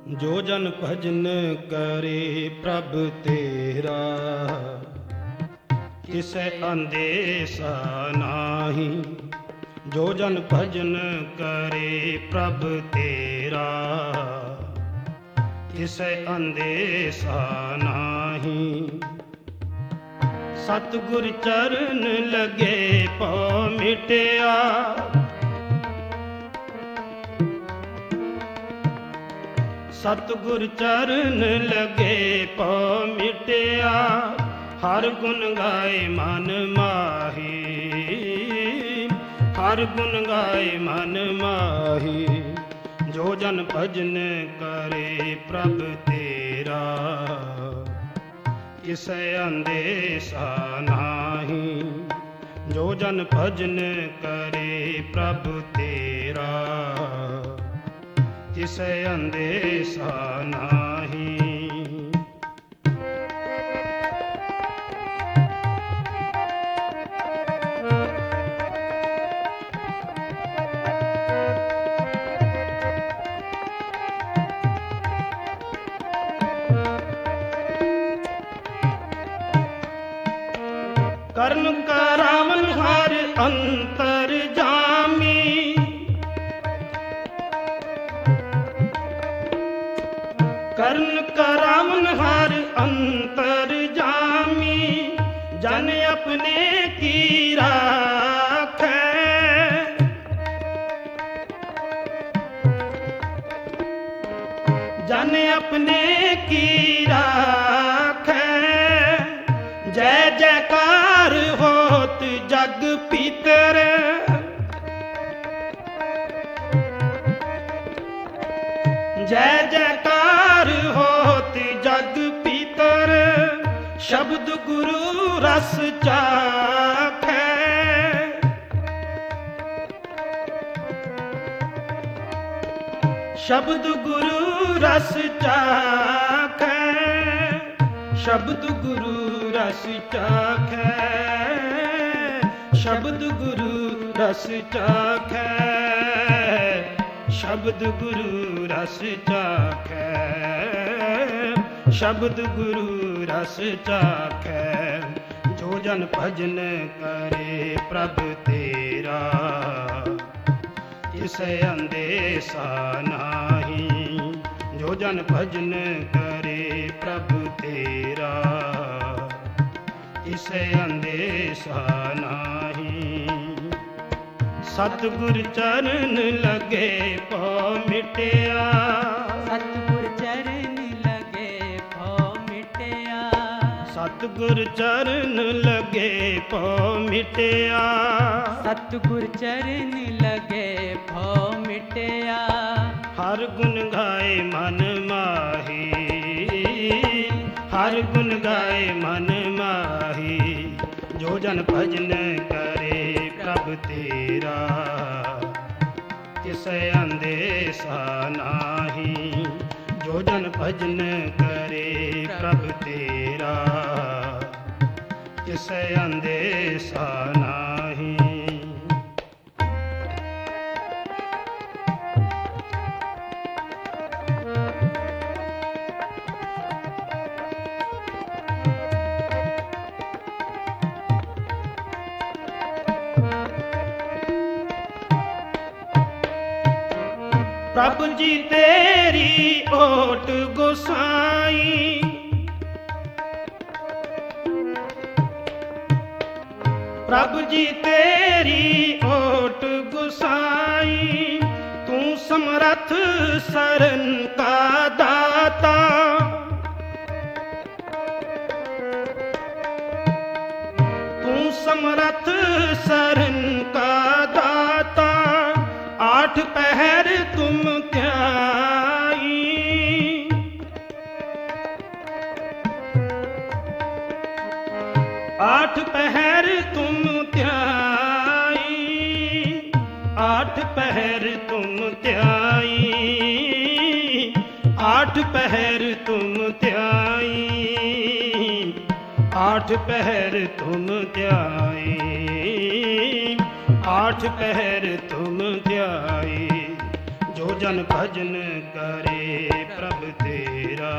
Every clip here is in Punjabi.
ਜੋ ਜਨ ਭਜਨ ਕਰੇ ਪ੍ਰਭ ਤੇਰਾ, ਤਿਸੈ ਅੰਦੇਸਾ ਨਾਹੀ। ਜੋ ਜਨ ਭਜਨ ਕਰੇ ਪ੍ਰਭ ਤੇਰਾ, ਤਿਸੈ ਅੰਦੇਸਾ ਨਾਹੀ। ਸਤਿਗੁਰ ਚਰਨ ਲਗੇ ਪਉ ਮਿਟਿਆ, ਸਤਿਗੁਰ ਚਰਨ ਲਗੇ ਪਉ ਮਿਟਿਆ। ਹਰ ਗੁਣ ਗਾਏ ਮਨ ਮਾਹੀ, ਹਰ ਗੁਣ ਗਾਏ ਮਨ ਮਾਹੀ। ਜੋ ਜਨ ਭਜਨ ਕਰੇ ਪ੍ਰਭ ਤੇਰਾ, ਤਿਸੈ ਅੰਦੇਸਾ ਨਾਹੀ। ਜੋ ਜਨ ਭਜਨ ਕਰੇ ਪ੍ਰਭ ਤੇਰਾ, ਤਿਸੈ ਅੰਦੇਸਾ ਨਾਹੀ। ਕਰਨ ਕਰਾਵਨ ਹਰ ਅੰਤਰ ਜਾਮੀ, ਕਰਨ ਕਰਾਵਨ ਹਰ ਅੰਤਰ ਜਾਮੀ। ਜਨ ਆਪਣੇ ਕੀ ਰਾਖੈ, ਜਨ ਆਪਣੇ ਕੀ ਰਾਖੈ। ਜੈ ਜੈਕਾਰ ਹੋਤ ਜਗ ਭੀਤਰ, ਜੈ ਜੈਕਾਰ ਹੋਤ ਜਗ ਭੀਤਰ। ਸ਼ਬਦ ਗੁਰੂ ਰਸ ਚਾਖੈ, ਸ਼ਬਦ ਗੁਰੂ ਰਸ ਚਾਖੈ। ਸ਼ਬਦ ਗੁਰੂ ਰਸ ਚਾਖੈ, ਸ਼ਬਦ ਗੁਰੂ ਰਸ ਚਾਖੈ। ਸ਼ਬਦ ਗੁਰੂ ਰਸ ਚਾਖੈ, ਸ਼ਬਦ ਗੁਰੂ ਰਸ ਚਾਖੈ। ਜੋ ਜਨ ਭਜਨ ਕਰੇ ਪ੍ਰਭ ਤੇਰਾ, ਤਿਸੈ ਅੰਦੇਸਾ ਨਾਹੀ। ਜੋ ਜਨ ਭਜਨ ਕਰੇ ਪ੍ਰਭ ਤੇਰਾ, ਤਿਸੈ ਅੰਦੇਸਾ ਨਾਹੀ। ਸਤਿਗੁਰ ਚਰਨ ਲਗੇ ਪਉ ਮਿਟਿਆ, ਸਤਿਗੁਰ ਚਰਨ ਲਗੇ ਪਉ ਮਿਟਿਆ। ਸਤਿਗੁਰ ਚਰਨ ਲਗੇ ਪਉ ਮਿਟਿਆ। ਸਤਿਗੁਰ ਚਰਨ ਲਗੇ ਪਉ ਮਿਟਿਆ। ਹਰ ਗੁਣ ਗਾਏ ਮਨ ਮਾਹੀ, ਹਰ ਗੁਣ ਗਾਏ ਮਨ ਮਾਹੀ। ਜੋ ਜਨ ਭਜਨ ਕਰੇ ਪ੍ਰਭ ਤੇਰਾ, ਤਿਸੈ ਅੰਦੇਸਾ ਨਾਹੀ। ਜੋ ਜਨ ਭਜਨ ਕਰੇ ਪ੍ਰਭ ਤੇਰਾ, ਤਿਸੈ ਅੰਦੇਸਾ ਨਾਹੀ। ਪ੍ਰਭ ਜੀ ਤੇਰੀ ਓਟ ਗੋਸਾਈ, ਪ੍ਰਭ ਜੀ ਤੇਰੀ ਓਟ ਗੋਸਾਈ। ਤੂੰ ਸਮਰੱਥ ਸਰਨ ਕਾ ਦਾਤਾ, ਤੂੰ ਸਮਰੱਥ ਸਰਨ ਕਾ ਦਾਤਾ। ਆਠ ਪਹਿਰ ਤੁਮ ਧਿਆਈ, ਆਠ ਪਹਿਰ ਤੁਮ ਧਿਆਈ। ਆਠ ਪਹਿਰ ਤੁਮ ਧਿਆਈ, ਆਠ ਪਹਿਰ ਤੁਮ ਧਿਆਈ। ਆਠ ਪਹਿਰ ਤੁਮ ਧਿਆਈ, ਆਠ ਪਹਿਰ ਤੁਮ ਧਿਆਈ। ਜੋ ਜਨ ਭਜਨ ਕਰੇ ਪ੍ਰਭ ਤੇਰਾ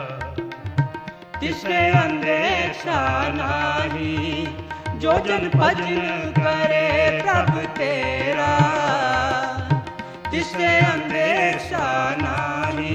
ਤਿਸੈ ਅੰਦੇਸ਼ਾ ਨਾਹੀ। ਜੋ ਜਨ ਭਜਨ ਕਰੇ ਪ੍ਰਭ ਤੇਰਾ ਤਿਸੈ ਅੰਦੇਸ਼ਾ ਨਾਹੀ।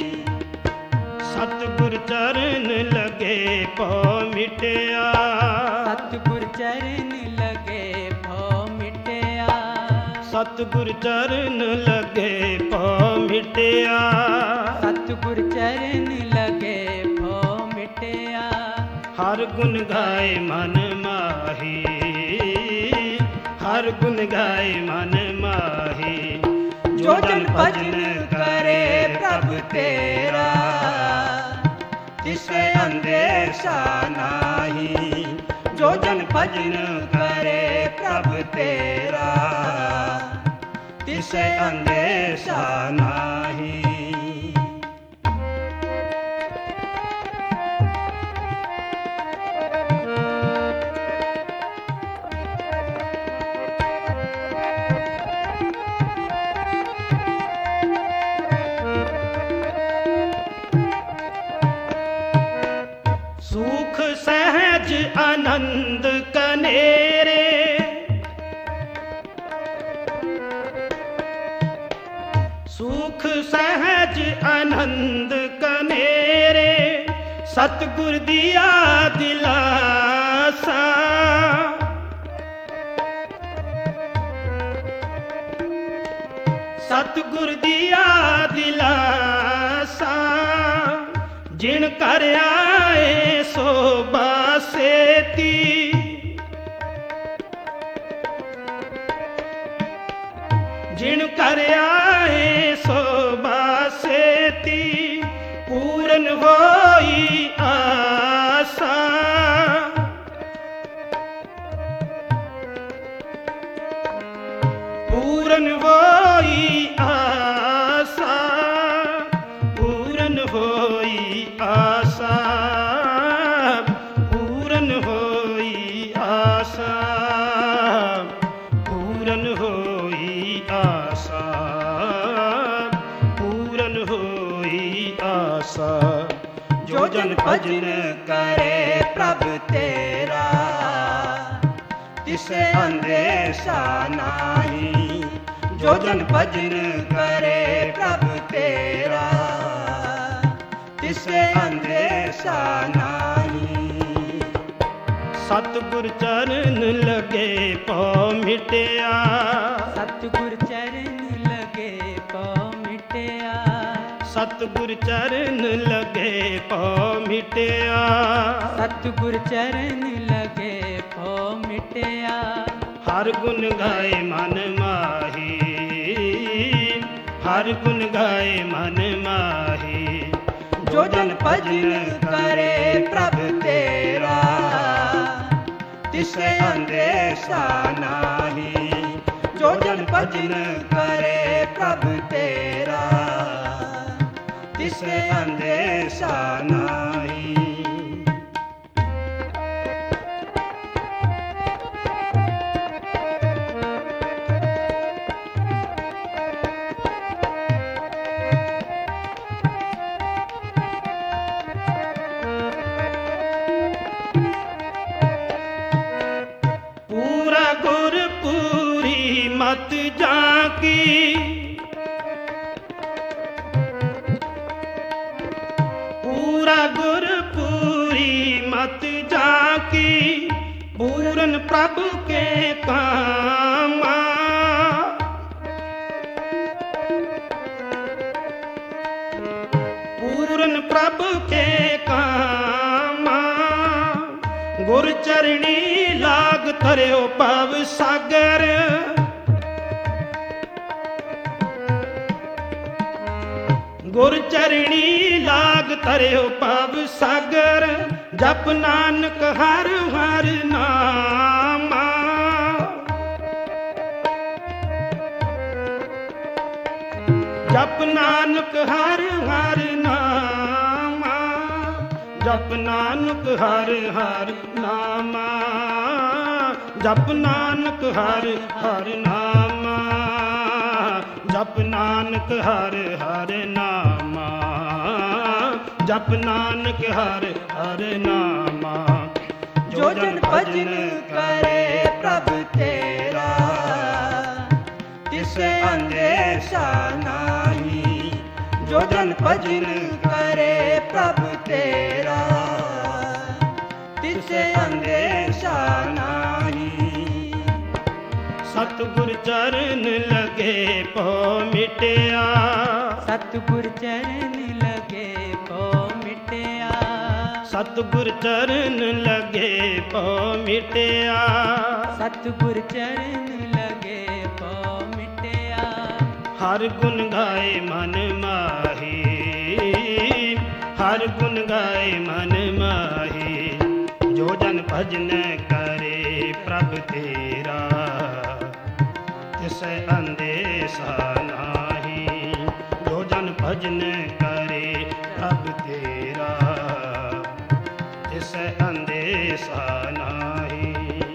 ਸਤਿਗੁਰ ਚਰਨ ਲਗੇ ਪਉ ਮਿਟਿਆ ਸਤਿਗੁਰ ਚਰਨ ਲਗੇ ਭਉ ਮਿਟਿਆ। ਸਤਿਗੁਰ ਚਰਨ ਲਗੇ ਪਉ ਮਿਟਿਆ ਸਤਿਗੁਰ ਚਰਨ ਲਗੇ ਭਉ ਮਿਟਿਆ। ਹਰ ਗੁਣ ਗਾਏ ਮਨ ਮਾਹੀ ਹਰ ਗੁਣ ਗਾਏ ਮਨ ਮਾਹੀ। ਜੋ ਜਨ ਭਜਨ ਕਰੇ ਪ੍ਰਭ ਤੇਰਾ ਤਿਸੈ ਅੰਦੇਸ਼ਾ ਨਾਹੀ। ਜੋ ਜਨ ਭਜਨ ਕਰੇ ਪ੍ਰਭ ਤੇਰਾ ਤਿਸੈ ਅੰਦੇਸ਼ਾ ਨਾਹੀ। ਸੁਖ ਸਹਿਜ ਆਨੰਦ ਕਨੇਰੇ ਸੁਖ ਸਹਿਜ ਆਨੰਦ ਕਨੇਰੇ ਸਤਿਗੁਰ ਦੀਆ ਦਿਲਾਸਾ। ਸਤਿਗੁਰ ਦੀਆ ਦਿਲਾਸਾ। ਜਿਨ ਕਰ ਆਏ ਸੋ ਬਾਸੇਤੀ ਜਿਨ ਕਰ ਆਏ ਸੋ ਬਾਸੇਤੀ ਪੂਰਨ ਹੋਈ ਆਸਾ। ਪੂਰਨ ਹੋਈ ਆਸਾ ਪੂਰਨ ਹੋਈ ਆਸਾ ਪੂਰਨ ਹੋਈ ਆਸਾ ਪੂਰਨ ਹੋਈ ਆਸਾ ਪੂਰਨ ਹੋਈ ਆਸਾ। ਜੋ ਜਨ ਭਜਨ ਕਰੇ ਪ੍ਰਭ ਤੇਰਾ ਤਿਸੈ ਅੰਦੇਸ਼ਾ ਨਾਹੀ। ਜੋ ਜਨ ਭਜਨ ਕਰੇ ਪ੍ਰਭ ਤੇਰਾ ਤਿਸੈ ਅੰਦੇਸ਼ਾ ਨਾਹੀ। ਸਤਿਗੁਰ ਚਰਨ ਲਗੇ ਪਉ ਮਿਟਿਆ ਸਤਿਗੁਰ ਚਰਨ ਲਗੇ ਪਉ ਮਿਟਿਆ। ਸਤਿਗੁਰ ਚਰਨ ਲਗੇ ਪਉ ਮਿਟਿਆ ਸਤਿਗੁਰ ਚਰਨ ਲਗੇ ਪਉ ਮਿਟਿਆ। ਹਰ ਗੁਣ ਗਾਏ ਮਨ ਮਾਹੀ ਹਰ ਗੁਣ ਗਾਏ ਮਨ ਮਾਹੀ। ਜੋ ਜਨ ਭਜਨ ਕਰੇ ਪ੍ਰਭ ਤੇਰਾ ਤਿਸੈ ਅੰਦੇਸ਼ਾ ਨਾਹੀ। ਜੋ ਜਨ ਭਜਨ ਕਰੇ ਪ੍ਰਭ ਤੇਰਾ ਤਿਸੈ ਅੰਦੇਸ਼ਾ ਨਾਹੀ। ਪੂਰਾ ਗੁਰ ਪੂਰੀ ਮਤ ਜਾਂਕੀ ਪੂਰਾ ਗੁਰ ਪੂਰੀ ਮਤ ਜਾਂਕੀ। ਪੂਰਨ ਪ੍ਰਭ ਕੇ ਕਾਮਾ ਪੂਰਨ ਪ੍ਰਭ ਕੇ ਕਾਮਾ। ਗੁਰ ਚਰਣੀ ਲਾਗ ਧਰਿਓ ਭਵ ਸਾਗਰ ਗੁਰ ਚਰਣੀ ਲਾਗ ਧਰਿਓ ਭਵ ਸਾਗਰ। ਜਪ ਨਾਨਕ ਹਰ ਹਰ ਨਾਮਾ। ਜਪ ਨਾਨਕ ਹਰ ਹਰ ਨਾਮਾ। ਜਪ ਨਾਨਕ ਹਰ ਹਰ ਨਾਮਾ। ਜਪ ਨਾਨਕ ਹਰ ਹਰ ਨਾਮਾ। ਜਪ ਨਾਨਕ ਹਰ ਹਰ ਨਾਮਾ, ਜਪ ਨਾਨਕ ਹਰ ਹਰ ਨਾਮਾ। ਜੋ ਜਨ ਭਜਨ ਕਰੇ ਪ੍ਰਭ ਤੇਰਾ, ਤਿਸ ਅੰਦੇਸ਼ਾ ਨਾਹੀ। ਜੋ ਜਨ ਭਜਨ ਕਰੇ ਪ੍ਰਭ ਤੇਰਾ, ਤਿਸ ਅੰਦੇਸ਼ਾ ਨਾਹੀ। ਸਤਿਗੁਰ ਚਰਨ ਲਗੇ ਪਉ ਮਿਟਿਆ, ਸਤਿਗੁਰ ਚਰਨ ਲਗੇ ਪਉ ਮਿਟਿਆ। ਸਤਿਗੁਰ ਚਰਨ ਲਗੇ ਪਉ ਮਿਟਿਆ। ਸਤਿਗੁਰ ਚਰਨ ਲਗੇ ਪਉ ਮਿਟਿਆ। ਹਰ ਗੁਣ ਗਾਏ ਮਨ ਮਾਹੀ, ਹਰ ਗੁਣ ਗਾਏ ਮਨ ਮਾਹੀ। ਜੋ ਜਨ ਭਜਨ ਕਰੇ ਪ੍ਰਭ ਤੇਰਾ, ਤਿਸ ਅੰਦੇਸ਼ਾ ਨਾਹੀ। ਜੋ ਜਨ ਭਜਨ ਕਰੇ ਪ੍ਰਭ ਤੇਰਾ, ਤਿਸ ਅੰਦੇਸ਼ਾ ਨਾਹੀ।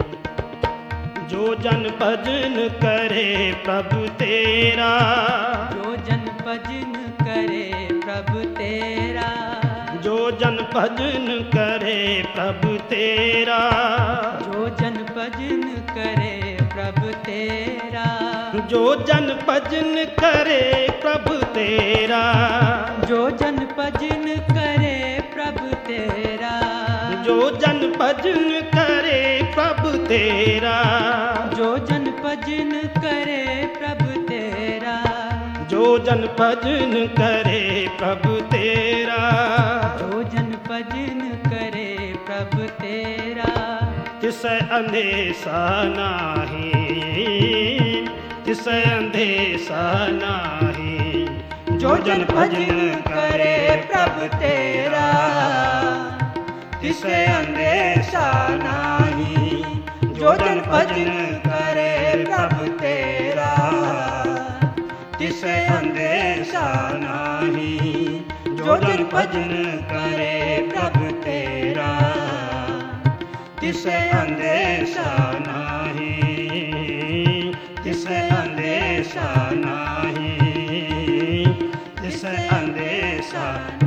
ਜੋ ਜਨ ਭਜਨ ਕਰੇ ਪ੍ਰਭ ਤੇਰਾ, ਜੋ ਜਨ ਭਜਨ ਕਰੇ ਪ੍ਰਭ ਤੇਰਾ। ਜੋ ਜਨ ਭਜਨ ਕਰੇ ਪ੍ਰਭ ਤੇਰਾ। ਜੋ ਜਨ ਭਜਨ ਕਰੇ ਪ੍ਰਭ ਤੇਰਾ। ਜੋ ਜਨ ਭਜਨ ਕਰੇ ਪ੍ਰਭ ਤੇਰਾ। ਜੋ ਜਨ ਭਜਨ ਕਰੇ ਪ੍ਰਭ ਤੇਰਾ। ਜੋ ਜਨ ਭਜਨ ਕਰੇ ਪ੍ਰਭ ਤੇਰਾ। ਜੋ ਜਨ ਭਜਨ ਕਰੇ ਪ੍ਰਭ ਤੇਰਾ। ਜੋ ਜਨ ਭਜਨ ਕਰੇ ਪ੍ਰਭ ਤੇਰਾ। ਜੋ ਜਨ ਭਜਨ ਕਰੇ ਪ੍ਰਭ ਤੇਰਾ। ਤਿਸ ਅੰਦੇਸ਼ਾ ਨਾਹੀ, ਤਿਸ ਅੰਦੇਸ਼ਾ ਨਾਹੀ। ਜੋ ਜਨ ਭਜਨ ਕਰੇ ਪ੍ਰਭ ਤੇਰਾ, ਤਿਸ ਅੰਦੇਸ਼ਾ ਨਾਹੀ। ਜੋ ਜਨ ਭਜਨ ਕਰੇ ਪ੍ਰਭ ਤੇਰਾ, ਤਿਸ ਅੰਦੇਸ਼ਾ ਨਾਹੀ। ਜੋ ਜਨ ਭਜਨ ਕਰੇ ਪ੍ਰਭ ਤੇਰਾ, ਤਿਸ ਅੰਦੇਸ਼ਾ ਨਾਹੀ। ਤਿਸ ਅੰਦੇਸ਼ਾ ਨਾਹੀ। ਤਿਸ ਅੰਦੇਸ਼ਾ